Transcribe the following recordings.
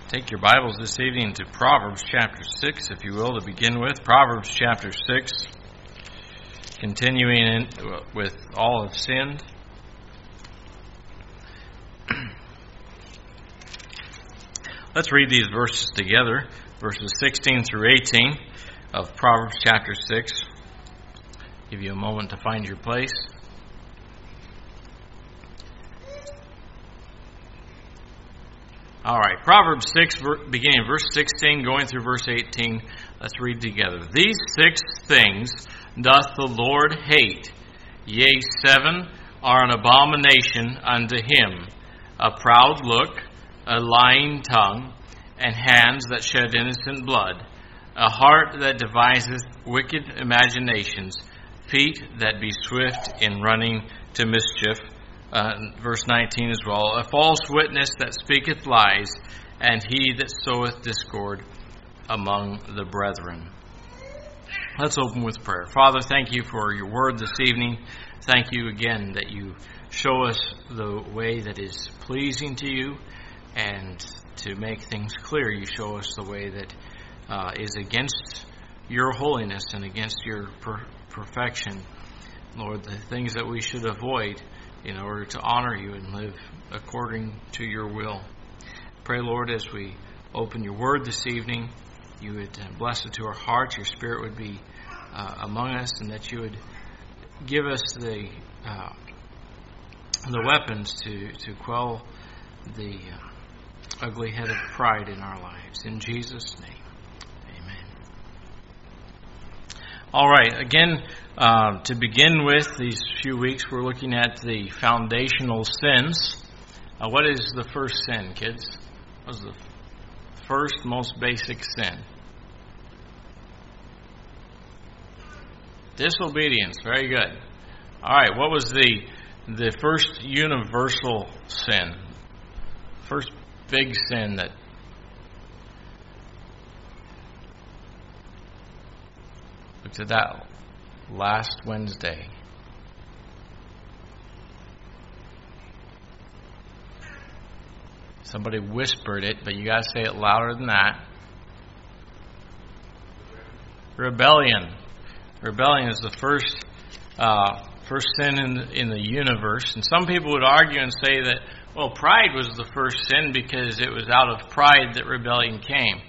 Take your Bibles this evening to Proverbs chapter 6, if you will, to begin with. Proverbs chapter 6, continuing with all have sinned. Let's read these verses together, verses 16 through 18 of Proverbs chapter 6. Give you a moment to find your place. All right, Proverbs 6, beginning in verse 16, going through verse 18. Let's read together. These 6 things doth the Lord hate, yea, 7 are an abomination unto him: a proud look, a lying tongue, and hands that shed innocent blood, a heart that deviseth wicked imaginations, feet that be swift in running to mischief. Verse 19 as well. A false witness that speaketh lies, and he that soweth discord among the brethren. Let's open with prayer. Father, thank you for your word this evening. Thank you again that you show us the way that is pleasing to you, and to make things clear, you show us the way that is against your holiness and against your perfection. Lord, the things that we should avoid in order to honor you and live according to your will. Pray, Lord, as we open your word this evening, you would bless it to our hearts, your Spirit would be among us, and that you would give us the weapons to quell the ugly head of pride in our lives. In Jesus' name, amen. All right, again, to begin with, these few weeks we're looking at the foundational sins. What is the first sin, kids? What is the first, most basic sin? Disobedience. Very good. All right, what was the first universal sin? First big sin that looked at that last Wednesday. Somebody whispered it, but you got to say it louder than that. Rebellion. Rebellion is the first sin in the universe. And some people would argue and say that, well, pride was the first sin because it was out of pride that rebellion came.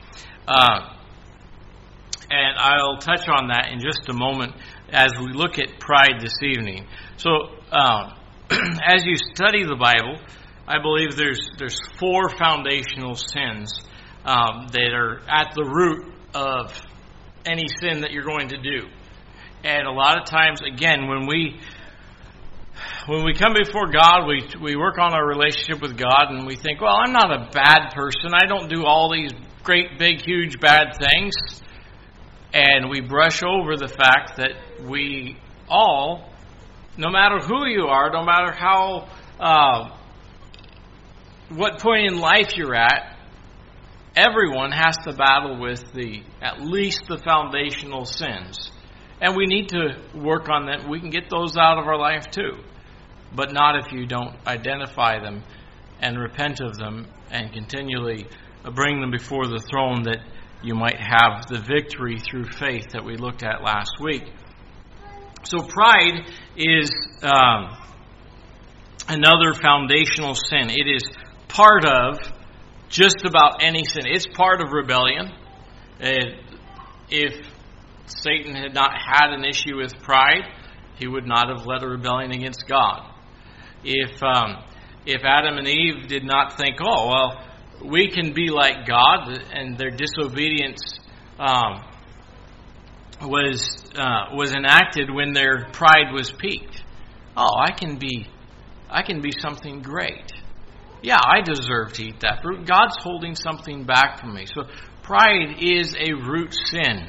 And I'll touch on that in just a moment as we look at pride this evening. So, as you study the Bible, I believe there's 4 foundational sins that are at the root of any sin that you're going to do. And a lot of times, again, when we come before God, we work on our relationship with God, and we think, well, I'm not a bad person. I don't do all these great, big, huge, bad things. And we brush over the fact that we all, no matter who you are, no matter how, what point in life you're at, everyone has to battle with at least the foundational sins. And we need to work on that. We can get those out of our life too. But not if you don't identify them and repent of them and continually bring them before the throne, that you might have the victory through faith that we looked at last week. So pride is another foundational sin. It is part of just about any sin. It's part of rebellion. If Satan had not had an issue with pride, he would not have led a rebellion against God. If Adam and Eve did not think, oh, well, we can be like God, and their disobedience was enacted when their pride was piqued. Oh, I can be something great. Yeah, I deserve to eat that fruit. God's holding something back from me. So pride is a root sin.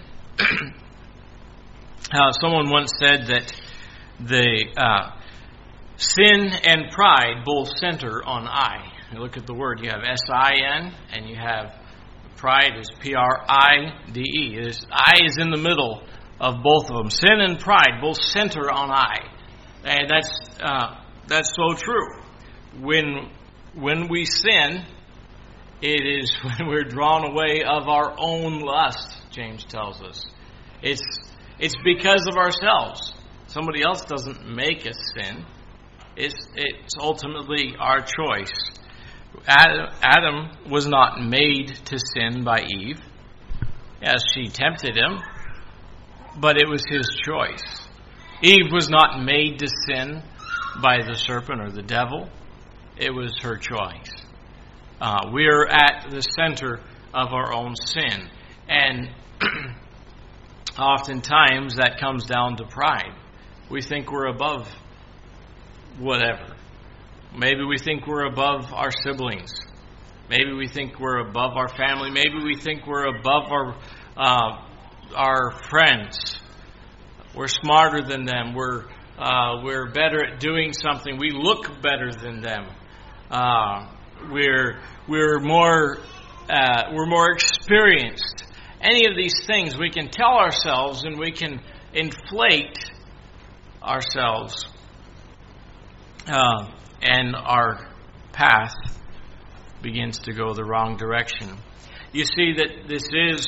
Someone once said that the sin and pride both center on I. You look at the word, you have S-I-N, and you have pride is P-R-I-D-E. I is in the middle of both of them. Sin and pride both center on I. And that's so true. When we sin, It is when we're drawn away of our own lust, James tells us. It's because of ourselves. Somebody else doesn't make us sin. It's ultimately our choice. Adam was not made to sin by Eve. Yes, she tempted him, but it was his choice. Eve was not made to sin by the serpent or the devil. It was her choice. We're at the center of our own sin. And oftentimes that comes down to pride. We think we're above whatever. Maybe we think we're above our siblings. Maybe we think we're above our family. Maybe we think we're above our friends. We're smarter than them. We're better at doing something. We look better than them. We're more experienced. Any of these things we can tell ourselves, and we can inflate ourselves, and our path begins to go the wrong direction. You see that this is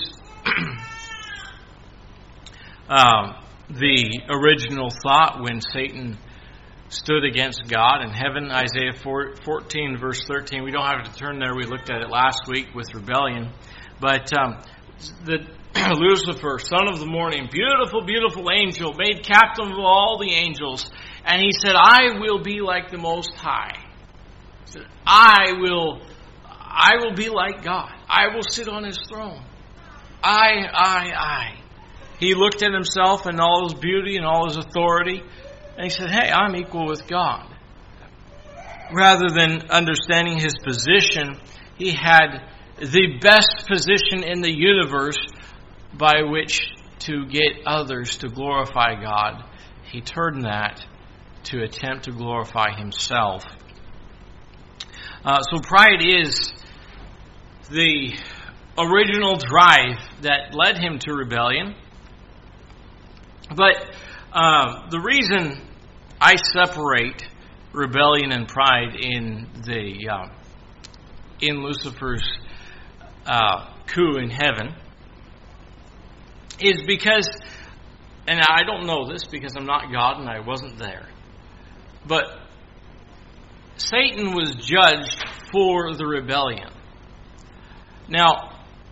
the original thought when Satan stood against God in heaven. Isaiah 14 verse 13. We don't have to turn there. We looked at it last week with rebellion. But Lucifer, son of the morning, beautiful, beautiful angel, made captain of all the angels. And he said, I will be like the Most High. He said, I will be like God. I will sit on his throne. I. He looked at himself and all his beauty and all his authority, and he said, hey, I'm equal with God. Rather than understanding his position, he had the best position in the universe by which to get others to glorify God. He turned that to attempt to glorify himself. So pride is the original drive that led him to rebellion. But the reason I separate rebellion and pride in Lucifer's coup in heaven is because, and I don't know this because I'm not God and I wasn't there, but Satan was judged for the rebellion. Now,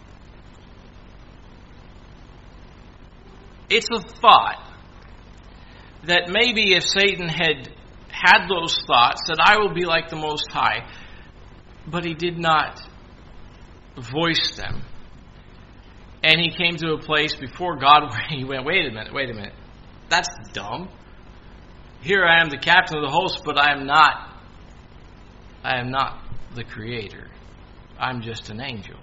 it's a thought that maybe if Satan had those thoughts, that I will be like the Most High, but he did not voice them. And he came to a place before God where he went, wait a minute, that's dumb. Here I am the captain of the host, but I am not the creator. I'm just an angel.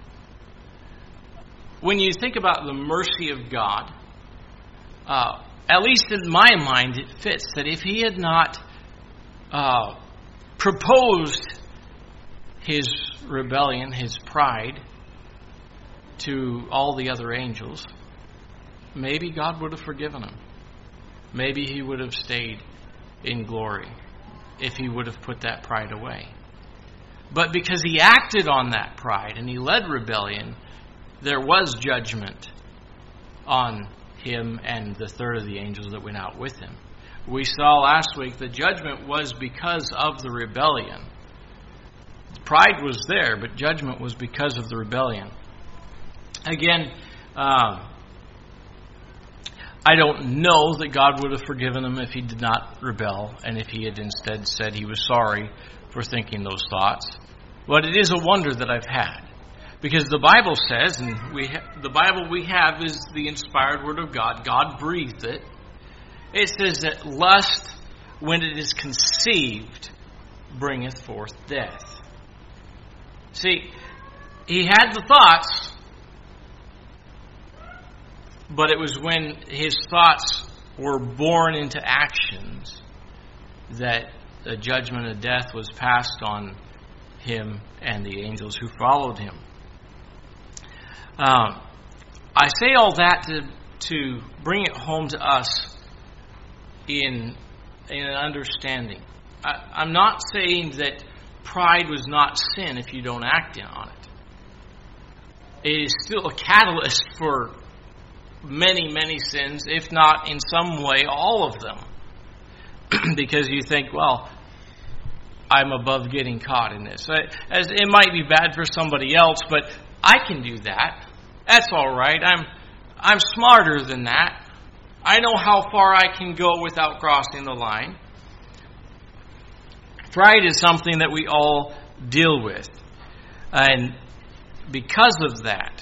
When you think about the mercy of God, at least in my mind, it fits that if he had not proposed his rebellion, his pride, to all the other angels, maybe God would have forgiven him. Maybe he would have stayed in glory if he would have put that pride away. But because he acted on that pride and he led rebellion, there was judgment on him and the third of the angels that went out with him. We saw last week the judgment was because of the rebellion. Pride was there, but judgment was because of the rebellion. Again, I don't know that God would have forgiven him if he did not rebel and if he had instead said he was sorry for thinking those thoughts. But it is a wonder that I've had. Because the Bible says, and the Bible we have is the inspired Word of God. God breathed it. It says that lust, when it is conceived, bringeth forth death. See, he had the thoughts, but it was when his thoughts were born into actions that the judgment of death was passed on him and the angels who followed him. I say all that to bring it home to us in an understanding. I'm not saying that pride was not sin if you don't act on it. It is still a catalyst for many, many sins, if not in some way all of them. Because you think, well, I'm above getting caught in this. As it might be bad for somebody else, but I can do that. That's all right. I'm smarter than that. I know how far I can go without crossing the line. Pride is something that we all deal with. And because of that,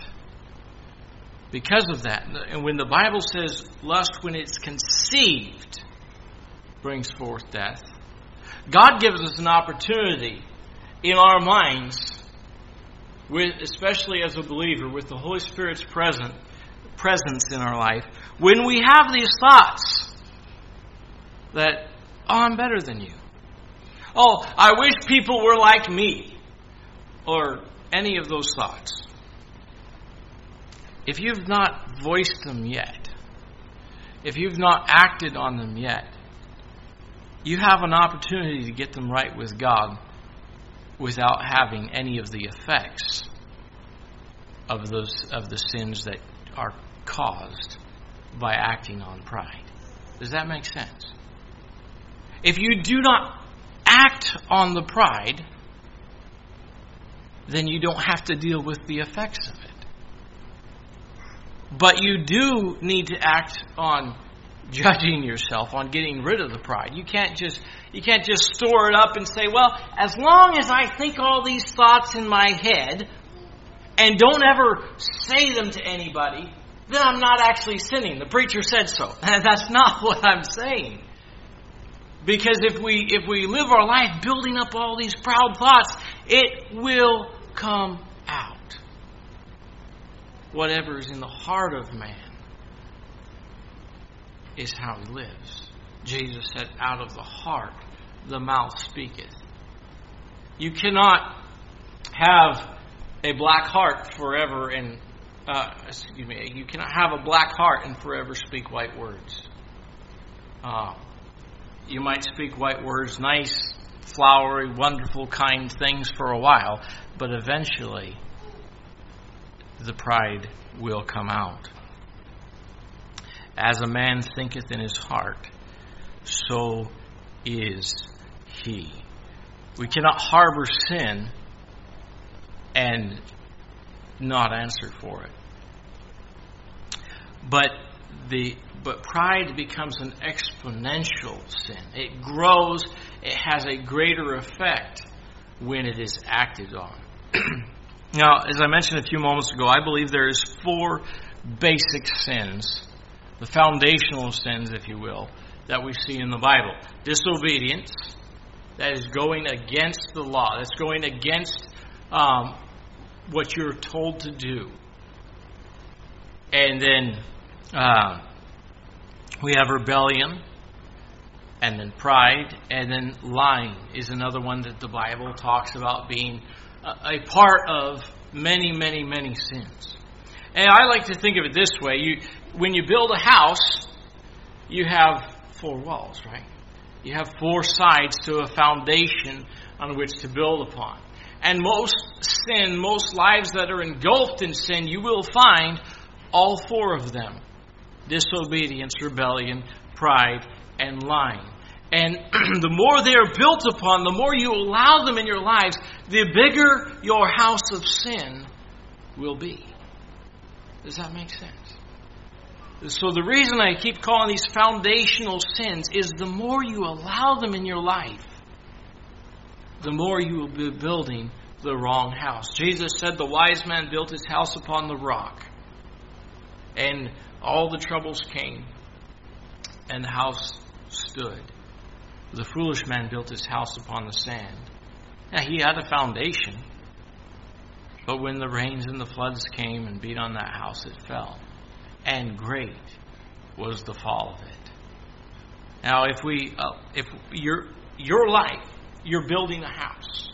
and when the Bible says lust when it's conceived brings forth death, God gives us an opportunity in our minds, especially as a believer, with the Holy Spirit's presence in our life, when we have these thoughts that, oh, I'm better than you. Oh, I wish people were like me. Or any of those thoughts. If you've not voiced them yet, if you've not acted on them yet, you have an opportunity to get them right with God without having any of the effects of the sins that are caused by acting on pride. Does that make sense? If you do not act on the pride, then you don't have to deal with the effects of it. But you do need to act on judging yourself, on getting rid of the pride. You can't just store it up and say, well, as long as I think all these thoughts in my head and don't ever say them to anybody, then I'm not actually sinning. The preacher said so. And that's not what I'm saying. Because if we live our life building up all these proud thoughts, it will come out. Whatever is in the heart of man is how he lives. Jesus said, out of the heart the mouth speaketh. You cannot have a black heart forever and you cannot have a black heart and forever speak white words. You might speak white words, nice, flowery, wonderful, kind things for a while, but eventually the pride will come out. As a man thinketh in his heart, so is he. We cannot harbor sin and not answer for it. But pride becomes an exponential sin. It grows, it has a greater effect when it is acted on. Now, as I mentioned a few moments ago, I believe there is 4 basic sins, the foundational sins, if you will, that we see in the Bible. Disobedience, that is going against the law, that's going against what you're told to do. And then we have rebellion, and then pride, and then lying is another one that the Bible talks about being a part of many, many, many sins. And I like to think of it this way. When you build a house, you have 4 walls, right? You have 4 sides to a foundation on which to build upon. And most sin, most lives that are engulfed in sin, you will find all 4 of them. Disobedience, rebellion, pride, and lying. And the more they are built upon, the more you allow them in your lives, the bigger your house of sin will be. Does that make sense? So the reason I keep calling these foundational sins is the more you allow them in your life, the more you will be building the wrong house. Jesus said the wise man built his house upon the rock. And all the troubles came, and the house stood. The foolish man built his house upon the sand. Now, he had a foundation, but when the rains and the floods came and beat on that house, it fell. And great was the fall of it. Now, if your life, you're building a house.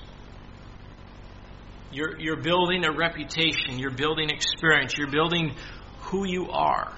You're building a reputation. You're building experience. You're building who you are.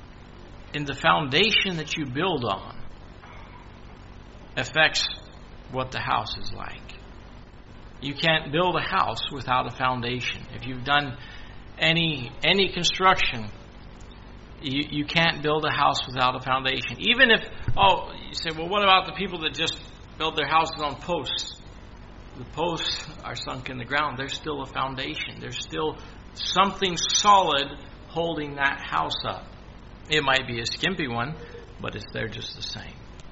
And the foundation that you build on affects what the house is like. You can't build a house without a foundation. If you've done any construction, you can't build a house without a foundation. Even if, you say, well, what about the people that just build their houses on posts? The posts are sunk in the ground. There's still a foundation. There's still something solid holding that house up. It might be a skimpy one, but it's there just the same.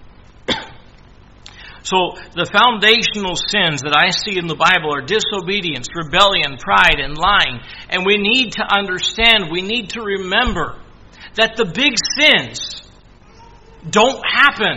So the foundational sins that I see in the Bible are disobedience, rebellion, pride, and lying. And we need to understand, we need to remember that the big sins don't happen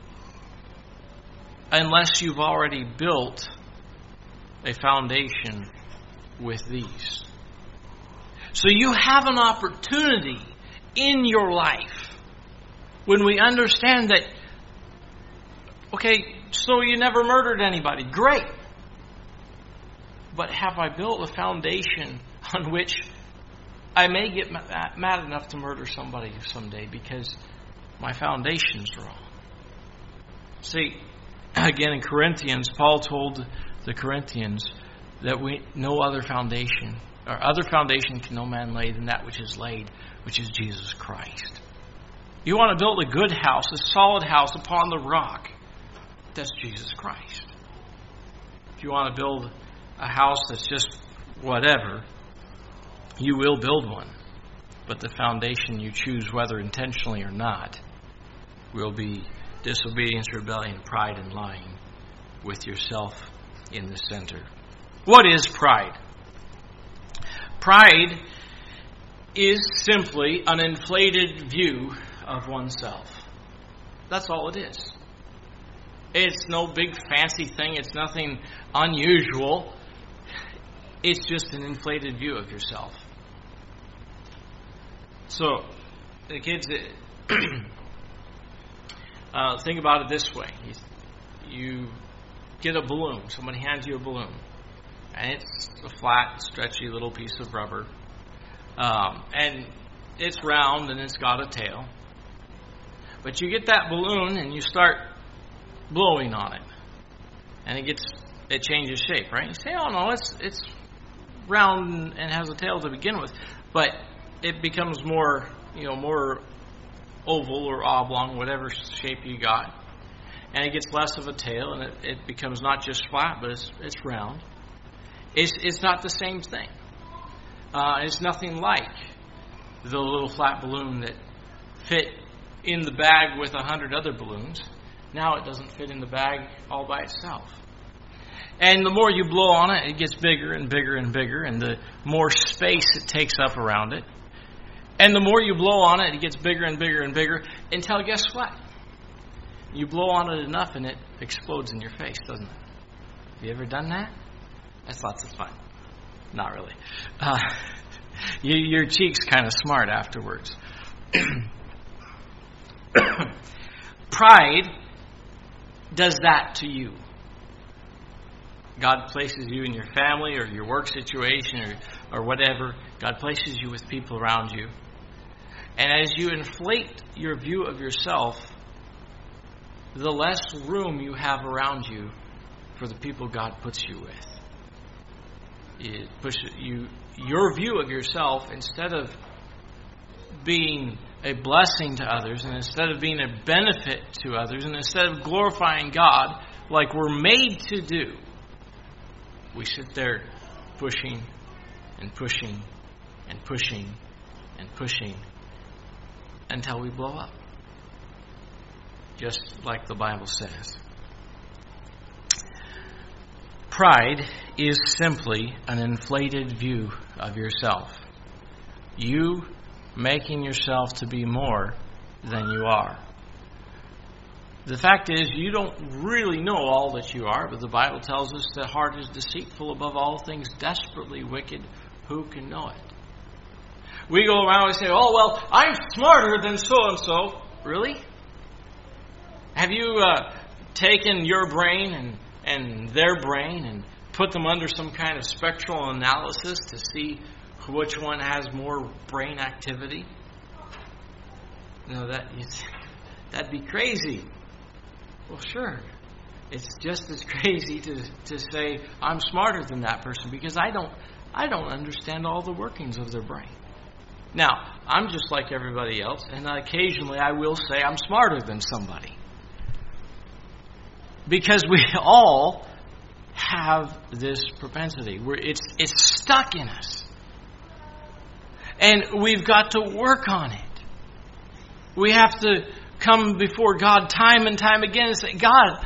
unless you've already built a foundation with these. So you have an opportunity in your life when we understand that, okay, so you never murdered anybody. Great. But have I built a foundation on which I may get mad enough to murder somebody someday because my foundation's wrong? See, again in Corinthians, Paul told the Corinthians that no other foundation, or other foundation can no man lay than that which is laid, which is Jesus Christ. You want to build a good house, a solid house upon the rock. That's Jesus Christ. If you want to build a house that's just whatever, you will build one. But the foundation you choose, whether intentionally or not, will be disobedience, rebellion, pride, and lying with yourself in the center. What is pride? Pride is simply an inflated view of oneself. That's all it is. It's no big fancy thing. It's nothing unusual. It's just an inflated view of yourself. So, the kids, think about it this way. You get a balloon. Somebody hands you a balloon. And it's a flat, stretchy little piece of rubber. And it's round and it's got a tail. But you get that balloon and you start blowing on it. And it changes shape, right? You say, oh no, it's round and has a tail to begin with. But it becomes more oval or oblong, whatever shape you got. And it gets less of a tail, and it becomes not just flat, but it's round. It's not the same thing. It's nothing like the little flat balloon that fit in the bag with 100 other balloons. Now it doesn't fit in the bag all by itself. And the more you blow on it, it gets bigger and bigger and bigger, and the more space it takes up around it. And the more you blow on it, it gets bigger and bigger and bigger, until guess what? You blow on it enough and it explodes in your face, doesn't it? Have you ever done that? That's lots of fun. Not really. Your cheek's kind of smart afterwards. Pride does that to you. God places you in your family or your work situation or whatever. God places you with people around you. And as you inflate your view of yourself, the less room you have around you for the people God puts you with. Your view of yourself, instead of being a blessing to others, and instead of being a benefit to others, and instead of glorifying God like we're made to do, we sit there pushing and pushing and pushing and pushing until we blow up. Just like the Bible says. Pride is simply an inflated view of yourself. You making yourself to be more than you are. The fact is, you don't really know all that you are, but the Bible tells us the heart is deceitful above all things, desperately wicked. Who can know it? We go around and say, oh, well, I'm smarter than so-and-so. Really? Have you taken your brain and their brain and put them under some kind of spectral analysis to see which one has more brain activity? No, that'd be crazy. Well, sure. it's just as crazy to say I'm smarter than that person, because I don't understand all the workings of their brain. Now, I'm just like everybody else, and occasionally I will say I'm smarter than somebody. Because we all have this propensity. It's stuck in us. And we've got to work on it. We have to come before God time and time again and say, God,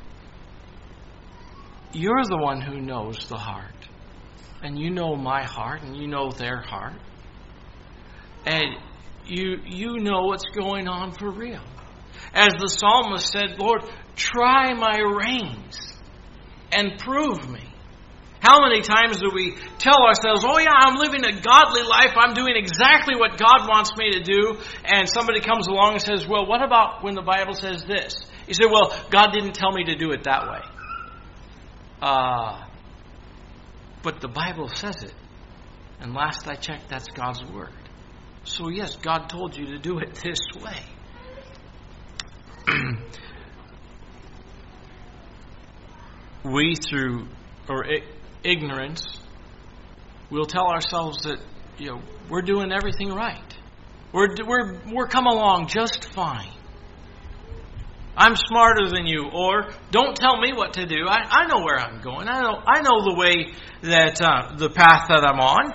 you're the one who knows the heart. And you know my heart, and you know their heart. And you know what's going on for real. As the psalmist said, Lord, try my reins and prove me. How many times do we tell ourselves, oh yeah, I'm living a godly life, I'm doing exactly what God wants me to do, and somebody comes along and says, well, what about when the Bible says this? You say, well, God didn't tell me to do it that way. But the Bible says it. And last I checked, that's God's Word. So yes, God told you to do it this way. We, through ignorance, will tell ourselves that we're doing everything right. We're come along just fine. I'm smarter than you, or don't tell me what to do. I know where I'm going. I know the way that the path that I'm on.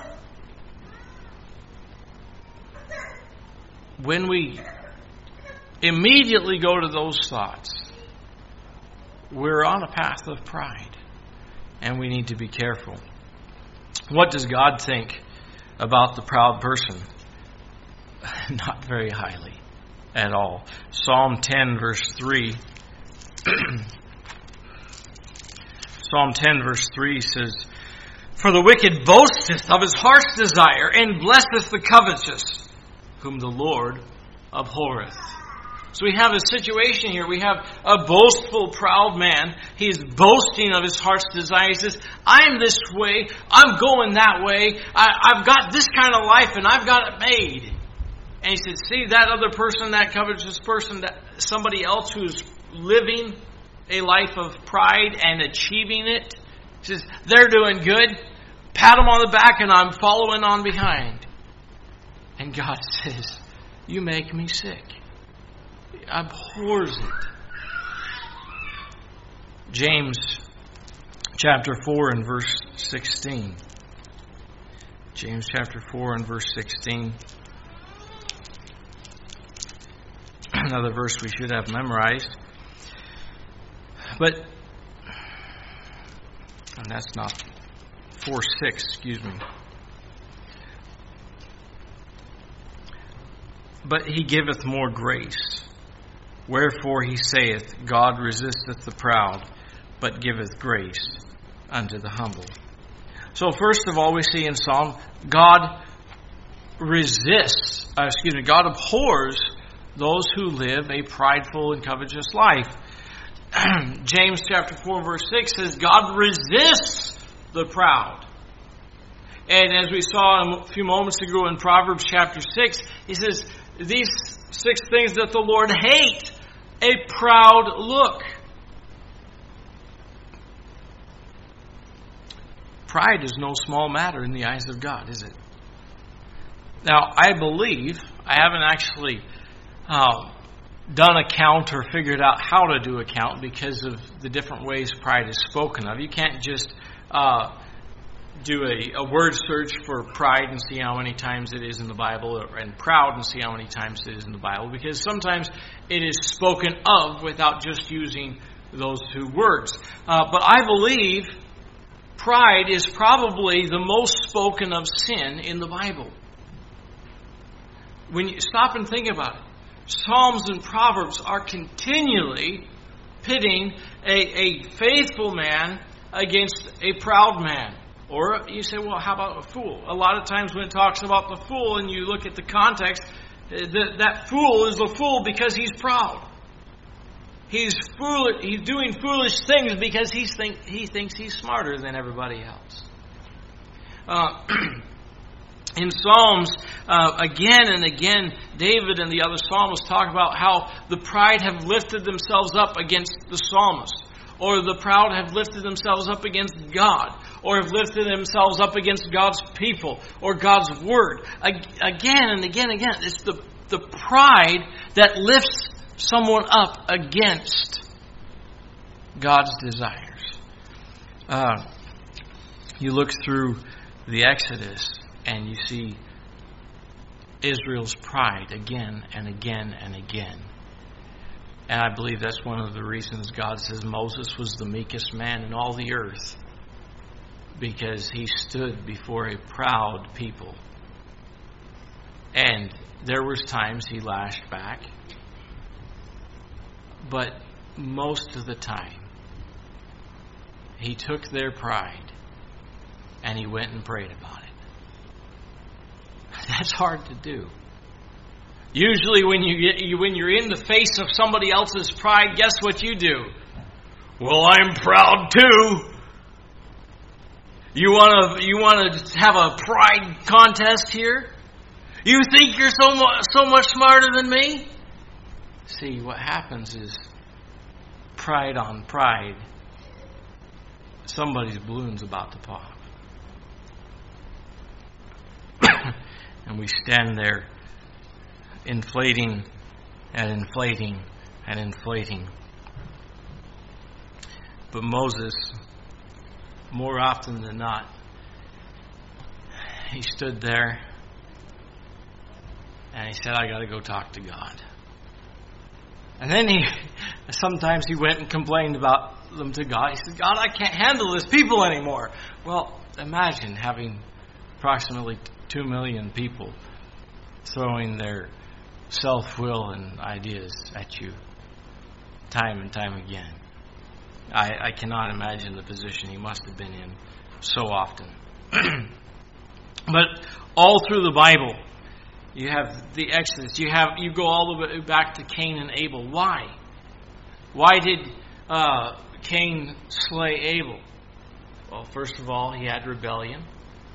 When we immediately go to those thoughts, we're on a path of pride, and we need to be careful. What does God think about the proud person? Not very highly at all. Psalm 10 verse 3. Psalm 10 verse 3 says, for the wicked boasteth of his heart's desire, and blesseth the covetous, whom the Lord abhorreth. So we have a situation here. We have a boastful, proud man. He's boasting of his heart's desire. He says, I'm this way. I'm going that way. I've got this kind of life, and I've got it made. And he said, see that other person, that covetous person, that somebody else who's living a life of pride and achieving it. He says, they're doing good. Pat them on the back, and I'm following on behind. And God says, you make me sick. He abhors it. James chapter 4 and verse 16. James chapter 4 and verse 16. Another verse we should have memorized. And that's not 4:6, excuse me. But he giveth more grace. Wherefore he saith, God resisteth the proud, but giveth grace unto the humble. So first of all, we see in Psalm, God God abhors those who live a prideful and covetous life. James chapter 4 verse 6 says, God resists the proud. And as we saw a few moments ago in Proverbs chapter 6, he says, these 6 things that the Lord hates: a proud look. Pride is no small matter in the eyes of God, is it? Now, I believe, I haven't actually done a count or figured out how to do a count because of the different ways pride is spoken of. You can't just do a word search for pride and see how many times it is in the Bible, and proud and see how many times it is in the Bible, because sometimes it is spoken of without just using those 2 words. But I believe pride is probably the most spoken of sin in the Bible. When you stop and think about it, Psalms and Proverbs are continually pitting a faithful man against a proud man. Or you say, well, how about a fool? A lot of times when it talks about the fool and you look at the context, that fool is a fool because he's proud. He's doing foolish things because he thinks he's smarter than everybody else. In Psalms, again and again, David and the other psalmists talk about how the pride have lifted themselves up against the psalmist. or the proud have lifted themselves up against God, or have lifted themselves up against God's people, or God's Word. Again and again and again, it's the pride that lifts someone up against God's desires. You look through the Exodus and you see Israel's pride again and again and again. And I believe that's one of the reasons God says Moses was the meekest man in all the earth, because he stood before a proud people. And there was times he lashed back, but most of the time he took their pride and he went and prayed about it. That's hard to do. Usually when you're in the face of somebody else's pride, guess what you do? Well, I'm proud too. You want to have a pride contest here? You think you're so much smarter than me? See, what happens is pride on pride, somebody's balloon's about to pop. And we stand there inflating and inflating and inflating. But Moses, more often than not, he stood there and he said, I got to go talk to God. And then sometimes he went and complained about them to God. He said, God, I can't handle this people anymore. Well, imagine having approximately 2 million people throwing their self-will and ideas at you time and time again. I cannot imagine the position he must have been in so often. But all through the Bible, you have the Exodus. You go all the way back to Cain and Abel. Why? Why did Cain slay Abel? Well, first of all, he had rebellion.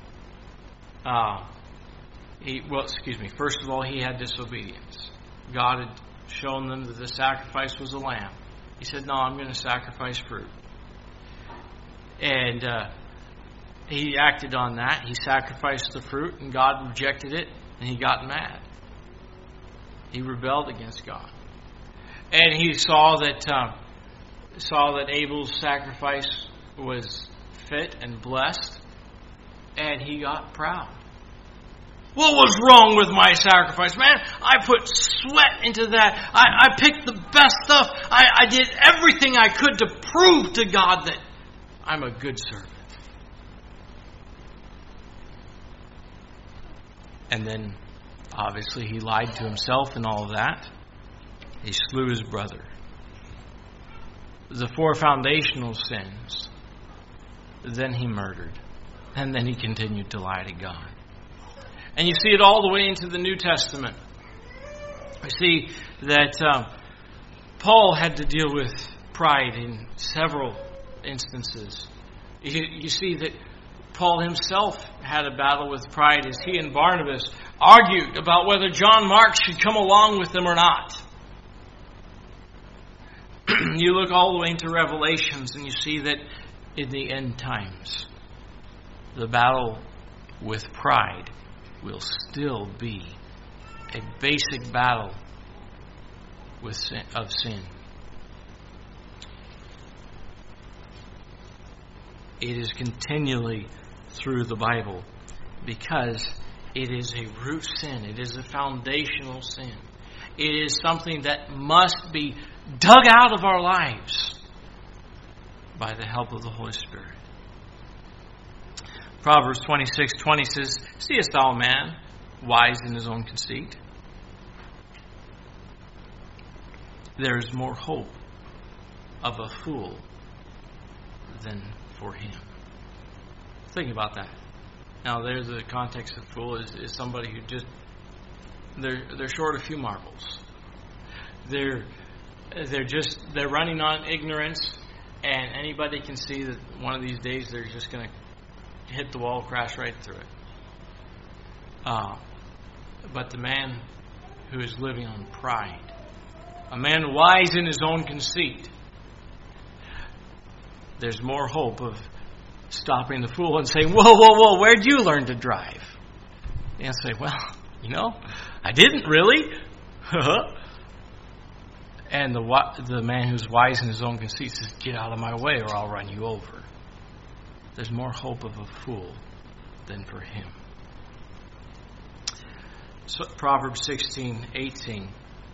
First of all, he had disobedience. God had shown them that the sacrifice was a lamb. He said, no, I'm going to sacrifice fruit. And he acted on that. He sacrificed the fruit, and God rejected it, and he got mad. He rebelled against God. And he saw that Abel's sacrifice was fit and blessed, and he got proud. What was wrong with my sacrifice? Man, I put sweat into that. I picked the best stuff. I did everything I could to prove to God that I'm a good servant. And then, obviously, he lied to himself and all of that. He slew his brother. The 4 foundational sins. Then he murdered. And then he continued to lie to God. And you see it all the way into the New Testament. We see that Paul had to deal with pride in several instances. You see that Paul himself had a battle with pride as he and Barnabas argued about whether John Mark should come along with them or not. You look all the way into Revelations and you see that in the end times, the battle with pride will still be a basic battle of sin. It is continually through the Bible because it is a root sin. It is a foundational sin. It is something that must be dug out of our lives by the help of the Holy Spirit. Proverbs 26:20 says, Seest thou a man wise in his own conceit? There is more hope of a fool than for him. Think about that. Now, there's the context of fool is somebody who just they're short a few marbles. They're running on ignorance, and anybody can see that one of these days they're just going to hit the wall, crash right through it. But the man who is living on pride, a man wise in his own conceit, there's more hope of stopping the fool and saying, whoa, whoa, whoa, where'd you learn to drive? And say, well, I didn't really. And the man who's wise in his own conceit says, get out of my way or I'll run you over. There's more hope of a fool than for him. So Proverbs 16:18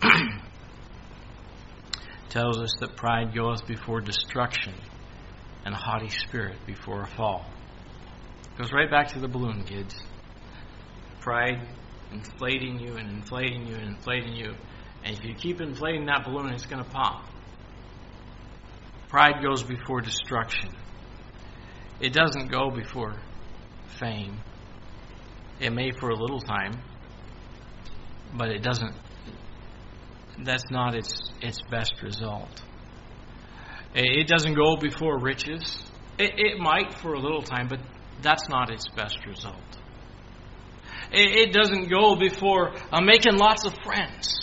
tells us that pride goeth before destruction and a haughty spirit before a fall. Goes right back to the balloon, kids. Pride inflating you and inflating you and inflating you. And if you keep inflating that balloon, it's going to pop. Pride goes before destruction. It doesn't go before fame. It may for a little time, but it doesn't. That's not its best result. It doesn't go before riches. It might for a little time, but that's not its best result. It doesn't go before making lots of friends.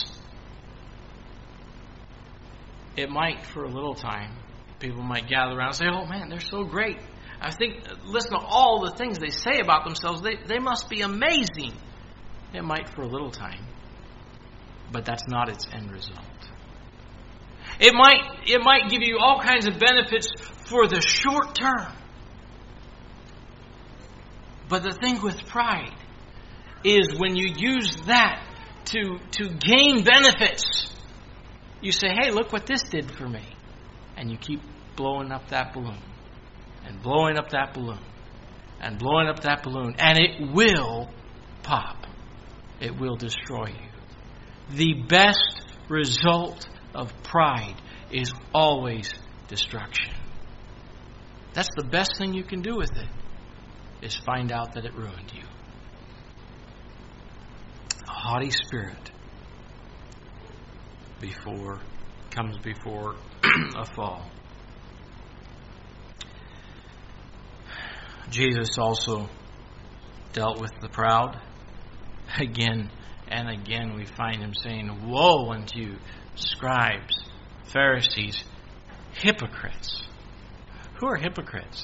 It might for a little time. People might gather around and say, oh man, they're so great. I think, listen to all the things they say about themselves. They must be amazing. It might for a little time. But that's not its end result. It might give you all kinds of benefits for the short term. But the thing with pride is when you use that to gain benefits, you say, hey, look what this did for me. And you keep blowing up that balloon. And blowing up that balloon. And blowing up that balloon. And it will pop. It will destroy you. The best result of pride is always destruction. That's the best thing you can do with it, is find out that it ruined you. A haughty spirit comes before a fall. Jesus also dealt with the proud. Again and again we find him saying, woe unto you, scribes, Pharisees, hypocrites. Who are hypocrites?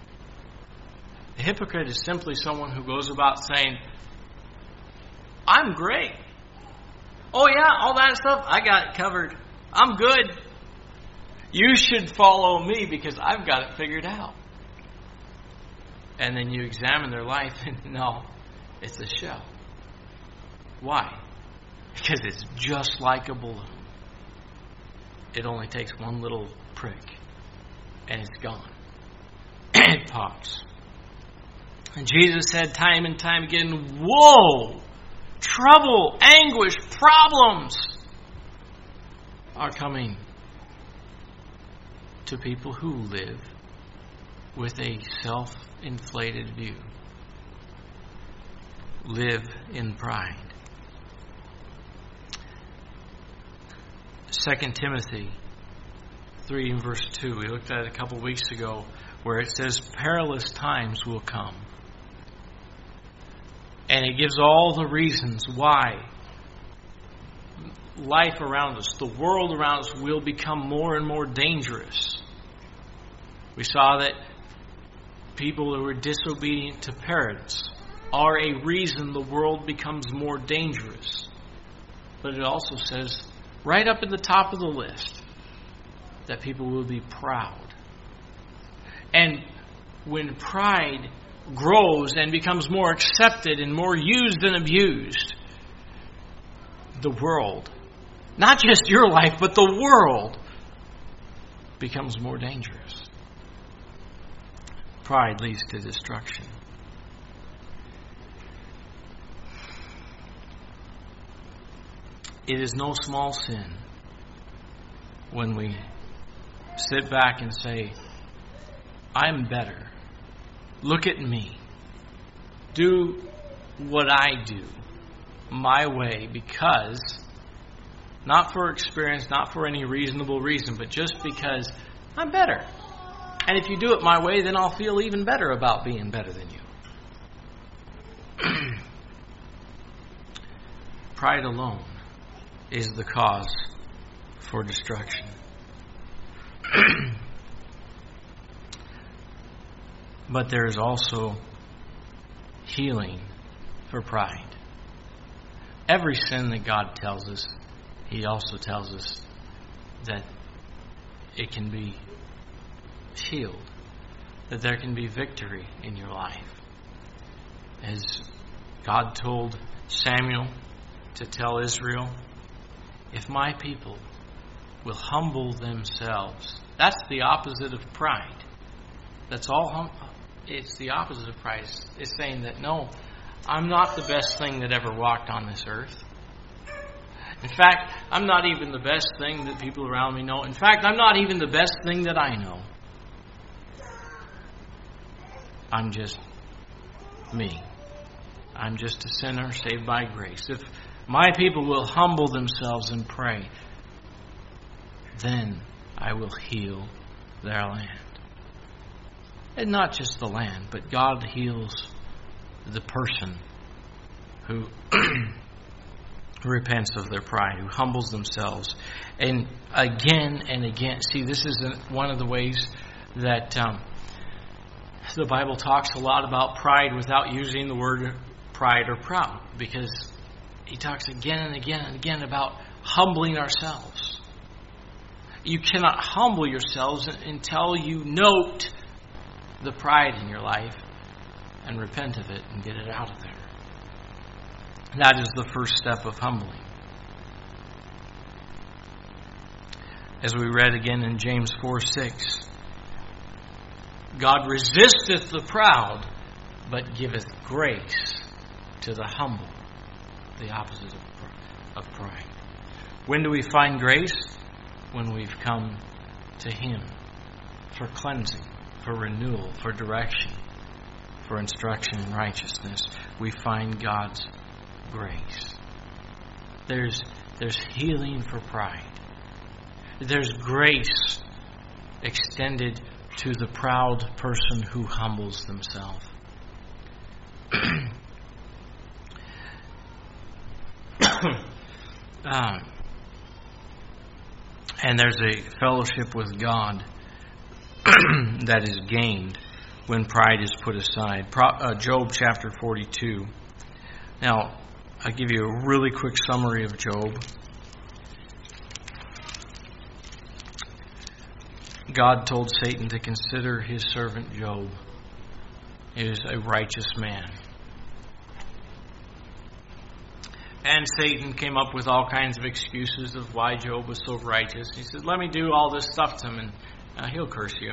A hypocrite is simply someone who goes about saying, I'm great. Oh yeah, all that stuff, I got it covered. I'm good. You should follow me because I've got it figured out. And then you examine their life and no, it's a shell. Why? Because it's just like a balloon. It only takes one little prick and it's gone. It pops. And Jesus said time and time again, woe, trouble, anguish, problems are coming to people who live with a self-inflated view. Live in pride. 2 Timothy 3 and verse 2. We looked at it a couple weeks ago where it says perilous times will come. And it gives all the reasons why life around us, the world around us, will become more and more dangerous. We saw that people who are disobedient to parents are a reason the world becomes more dangerous. But it also says, right up at the top of the list, that people will be proud. And when pride grows and becomes more accepted and more used and abused, the world, not just your life, but the world, becomes more dangerous. Pride leads to destruction. It is no small sin when we sit back and say, I'm better. Look at me. Do what I do my way, because, not for experience, not for any reasonable reason, but just because I'm better. And if you do it my way, then I'll feel even better about being better than you. Pride alone is the cause for destruction. But there is also healing for pride. Every sin that God tells us, He also tells us that it can be healed, that there can be victory in your life. As God told Samuel to tell Israel, if my people will humble themselves, that's the opposite of pride. That's all. It's the opposite of pride. It's saying that, no, I'm not the best thing that ever walked on this earth. In fact, I'm not even the best thing that people around me know. In fact, I'm not even the best thing that I know. I'm just me. I'm just a sinner saved by grace. If my people will humble themselves and pray, then I will heal their land. And not just the land, but God heals the person who repents of their pride, who humbles themselves. And again, see, this is one of the ways that the Bible talks a lot about pride without using the word pride or proud, because He talks again and again and again about humbling ourselves. You cannot humble yourselves until you note the pride in your life and repent of it and get it out of there. That is the first step of humbling. As we read again in James 4:6, God resisteth the proud, but giveth grace to the humble. The opposite of pride. When do we find grace? When we've come to Him for cleansing, for renewal, for direction, for instruction in righteousness. We find God's grace. There's healing for pride. There's grace extended to the proud person who humbles themselves. And there's a fellowship with God that is gained when pride is put aside. Job chapter 42. Now, I'll give you a really quick summary of Job. God told Satan to consider his servant Job. He is a righteous man. And Satan came up with all kinds of excuses of why Job was so righteous. He said, let me do all this stuff to him and he'll curse you.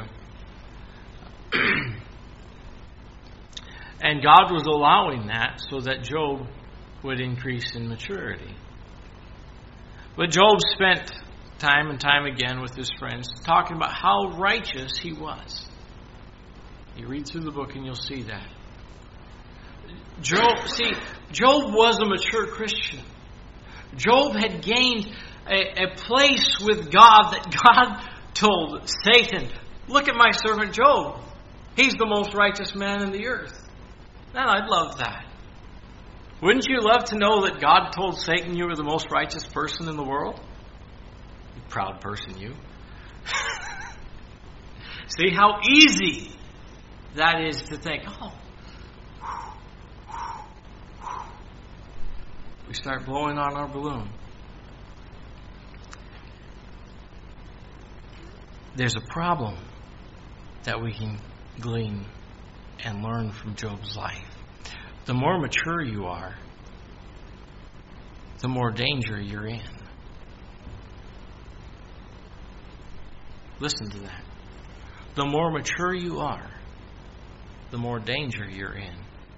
And God was allowing that so that Job would increase in maturity. But Job spent time and time again with his friends talking about how righteous he was. You read through the book and you'll see that. Job was a mature Christian. Job had gained a place with God that God told Satan, look at my servant Job. He's the most righteous man in the earth. Now, I'd love that. Wouldn't you love to know that God told Satan you were the most righteous person in the world? You proud person, you. See how easy that is to think, we start blowing on our balloon. There's a problem that we can glean and learn from Job's life. The more mature you are, the more danger you're in. Listen to that. The more mature you are, the more danger you're in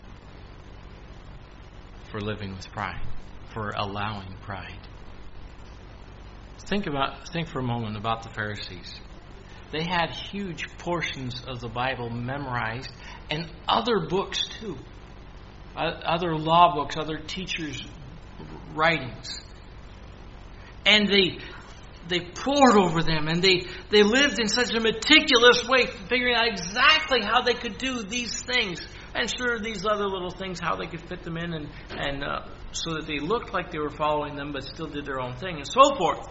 for living with pride, for allowing pride. Think for a moment about the Pharisees. They had huge portions of the Bible memorized, and other books too. Other law books, other teachers' writings. And they pored over them, and they lived in such a meticulous way, figuring out exactly how they could do these things. And sure, these other little things, how they could fit them in, and so that they looked like they were following them, but still did their own thing, and so forth.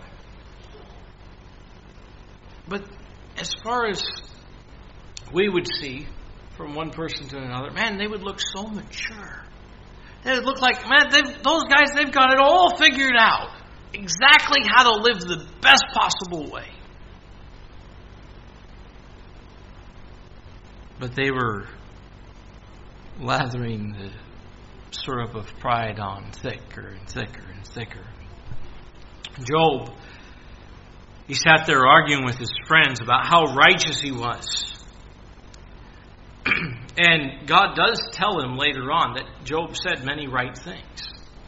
But as far as we would see from one person to another, man, they would look so mature. They would look like, man, those guys, they've got it all figured out. Exactly how to live the best possible way. But they were lathering the syrup of pride on thicker and thicker and thicker. Job, he sat there arguing with his friends about how righteous he was. And God does tell him later on that Job said many right things.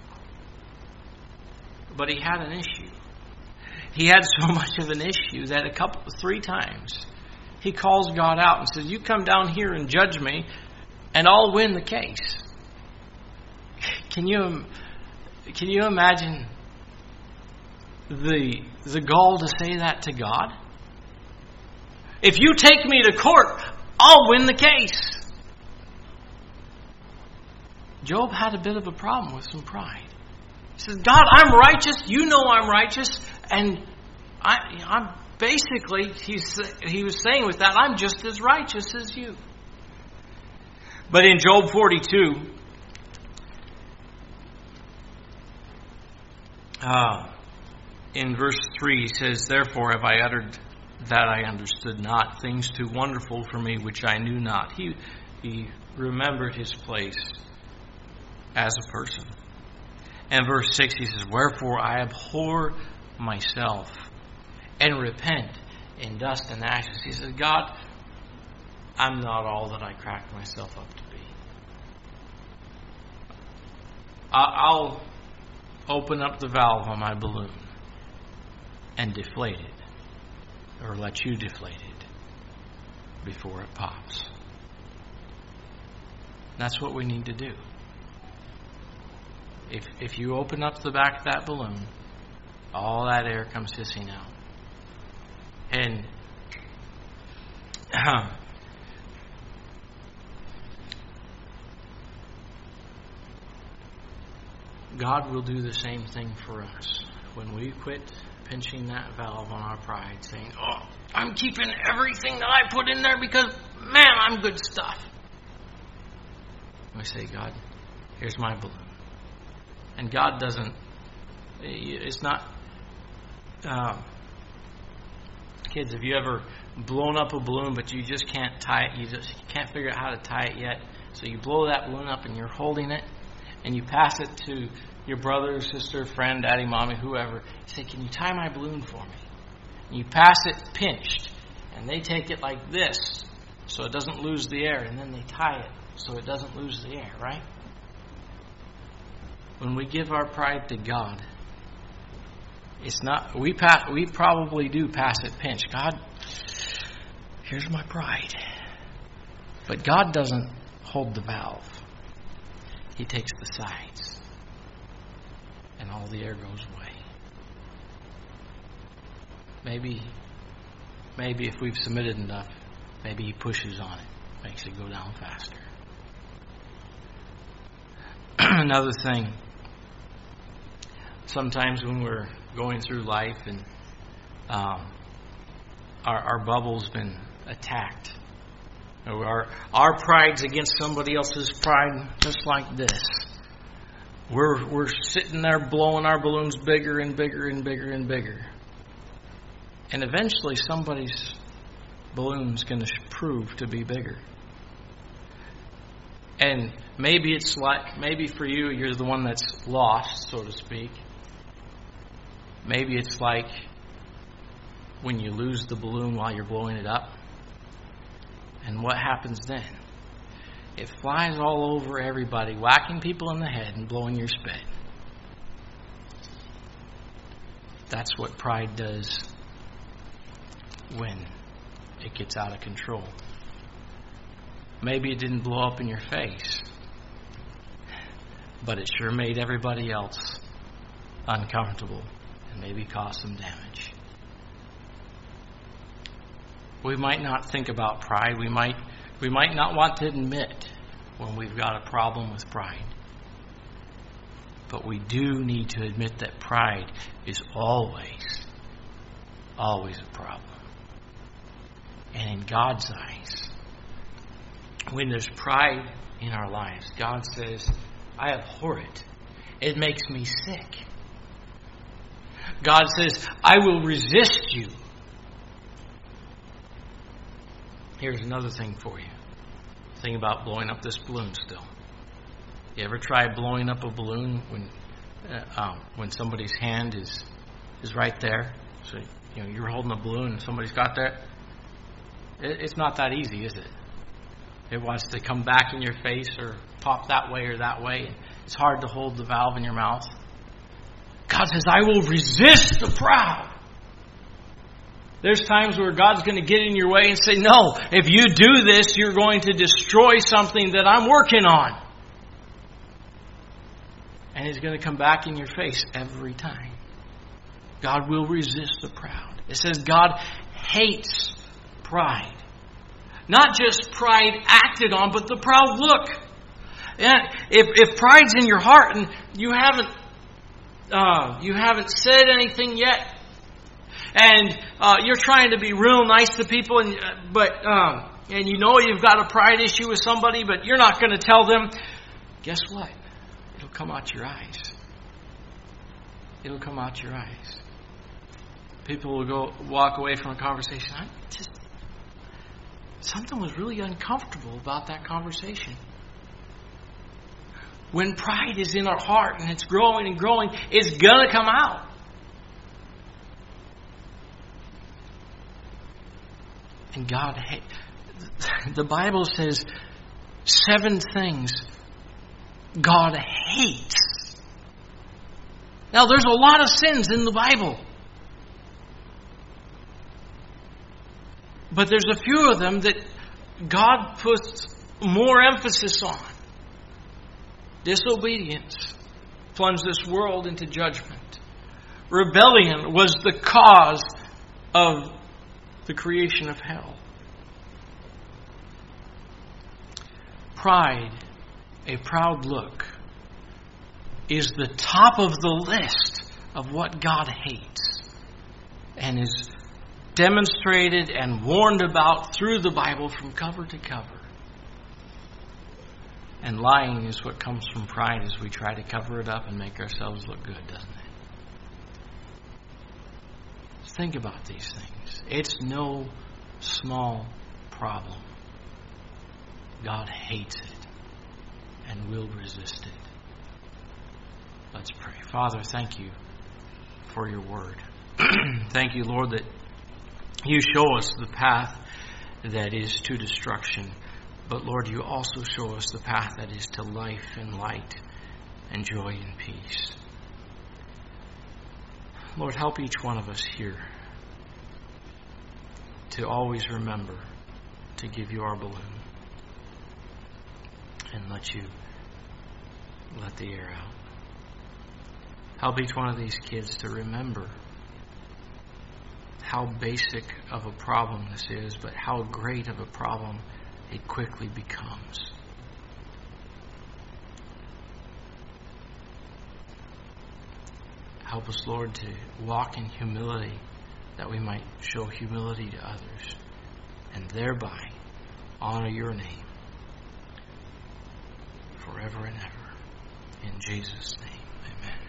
But he had an issue. He had so much of an issue that 3 times he calls God out and says, you come down here and judge me and I'll win the case. Can you imagine the gall to say that to God? If you take me to court, I'll win the case. Job had a bit of a problem with some pride. He says, God, I'm righteous. You know I'm righteous. And I'm basically, he was saying with that, I'm just as righteous as you. But in Job 42, in verse 3, he says, therefore have I uttered that I understood not, things too wonderful for me which I knew not. He remembered his place as a person. And verse 6, he says, wherefore I abhor myself and repent in dust and ashes. He says, God, I'm not all that I cracked myself up to be. I'll open up the valve on my balloon and deflate it, or let you deflate it before it pops. That's what we need to do. If you open up the back of that balloon, all that air comes hissing out. And God will do the same thing for us. When we quit pinching that valve on our pride, saying, oh, I'm keeping everything that I put in there because, man, I'm good stuff. We say, God, here's my balloon. And God doesn't, it's not, kids, have you ever blown up a balloon but you just can't tie it, you can't figure out how to tie it yet, so you blow that balloon up and you're holding it and you pass it to your brother, sister, friend, daddy, mommy, whoever. You say, can you tie my balloon for me? And you pass it pinched and they take it like this so it doesn't lose the air, and then they tie it so it doesn't lose the air, right? When we give our pride to God, it's not, we probably do pass it pinch. God, here's my pride. But God doesn't hold the valve. He takes the sides. And all the air goes away. Maybe if we've submitted enough, maybe He pushes on it, makes it go down faster. Another thing, sometimes when we're going through life and our bubble's been attacked, or our pride's against somebody else's pride, just like this. We're sitting there blowing our balloons bigger and bigger and bigger and bigger. And eventually somebody's balloon's going to prove to be bigger. And maybe it's like, maybe for you, you're the one that's lost, so to speak. Maybe it's like when you lose the balloon while you're blowing it up. And what happens then? It flies all over everybody, whacking people in the head and blowing your spit. That's what pride does when it gets out of control. Maybe it didn't blow up in your face, but it sure made everybody else uncomfortable and maybe caused some damage. We might not think about pride. We might not want to admit when we've got a problem with pride. But we do need to admit that pride is always a problem. And in God's eyes, when there's pride in our lives, God says, I abhor it. It makes me sick. God says, I will resist you. Here's another thing for you. Think about blowing up this balloon still. You ever try blowing up a balloon when somebody's hand is right there? So you're holding a balloon and somebody's got that. It's not that easy, is it? It wants to come back in your face or pop that way or that way. It's hard to hold the valve in your mouth. God says, I will resist the proud. There's times where God's going to get in your way and say, no, if you do this, you're going to destroy something that I'm working on. And He's going to come back in your face every time. God will resist the proud. It says God hates pride. Not just pride acted on, but the proud look. And if pride's in your heart and you haven't said anything yet, and you're trying to be real nice to people, and you know you've got a pride issue with somebody, but you're not going to tell them, guess what? It'll come out your eyes. It'll come out your eyes. People will walk away from a conversation. Something was really uncomfortable about that conversation. When pride is in our heart and it's growing and growing, it's going to come out. And God the Bible says 7 things God hates. Now, there's a lot of sins in the Bible. But there's a few of them that God puts more emphasis on. Disobedience plunged this world into judgment. Rebellion was the cause of the creation of hell. Pride, a proud look, is the top of the list of what God hates and is demonstrated and warned about through the Bible from cover to cover. And lying is what comes from pride as we try to cover it up and make ourselves look good, doesn't it? Think about these things. It's no small problem. God hates it and will resist it. Let's pray. Father, thank you for your word. Thank you, Lord, that you show us the path that is to destruction. But Lord, you also show us the path that is to life and light and joy and peace. Lord, help each one of us here to always remember to give you our balloon and let the air out. Help each one of these kids to remember how basic of a problem this is, but how great of a problem it quickly becomes. Help us, Lord, to walk in humility, that we might show humility to others, and thereby honor your name forever and ever. In Jesus' name, amen.